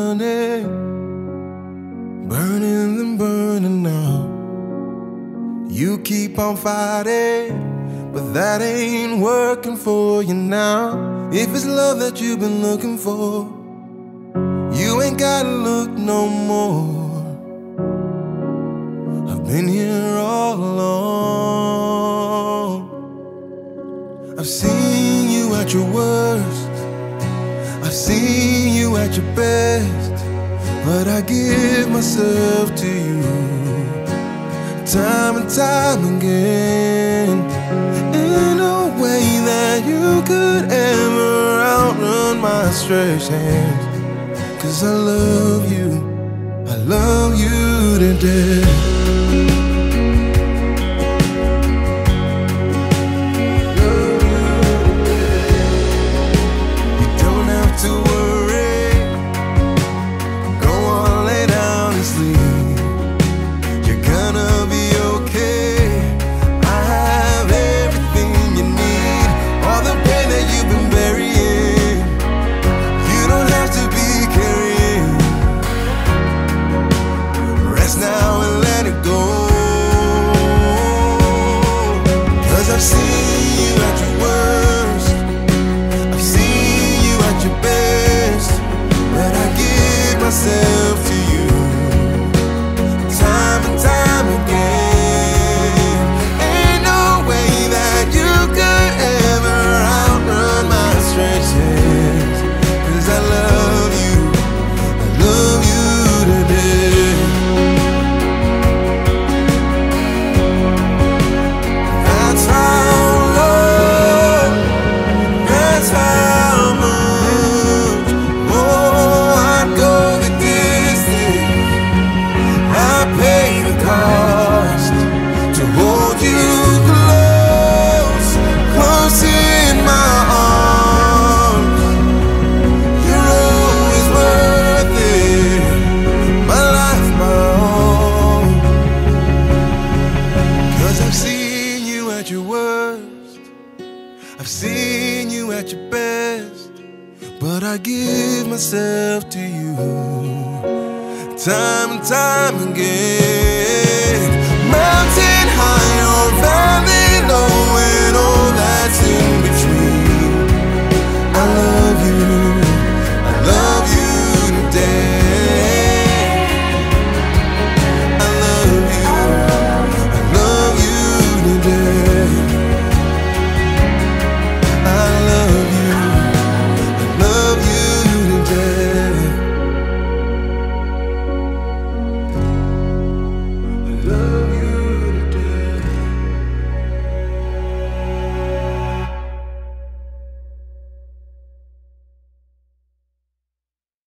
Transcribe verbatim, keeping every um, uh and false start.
burning, burning and burning now. You keep on fighting, but that ain't working for you now. If it's love that you've been looking for, you ain't gotta look no more. I've been here all along. I've seen you at your worst, I've seen you at your best, but I give myself to you time and time again. Ain't no way that you could ever outrun my stretched hands, 'cause I love you, I love you to death. I've seen you at your worst, I've seen you at your best, but I give myself to you time and time again. Ain't no way that you could ever outrun my stretched hands, 'cause I love you, I love you to death. I've seen you at your best, but I give myself to you time and time again.